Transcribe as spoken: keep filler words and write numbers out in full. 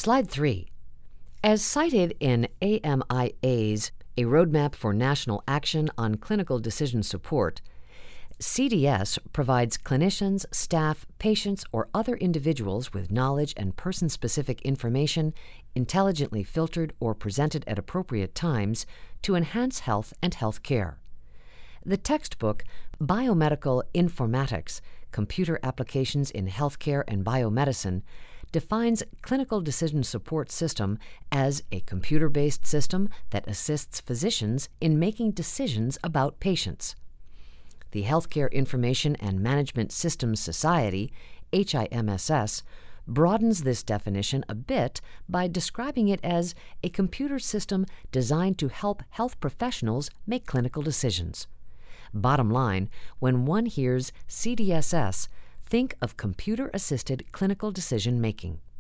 Slide three. As cited in A M I A's A Roadmap for National Action on Clinical Decision Support, C D S provides clinicians, staff, patients, or other individuals with knowledge and person-specific information intelligently filtered or presented at appropriate times to enhance health and health care. The textbook Biomedical Informatics, Computer Applications in Healthcare and Biomedicine defines clinical decision support system as a computer-based system that assists physicians in making decisions about patients. The Healthcare Information and Management Systems Society, H I M S S, broadens this definition a bit by describing it as a computer system designed to help health professionals make clinical decisions. Bottom line, when one hears C D S S, think of computer-assisted clinical decision making.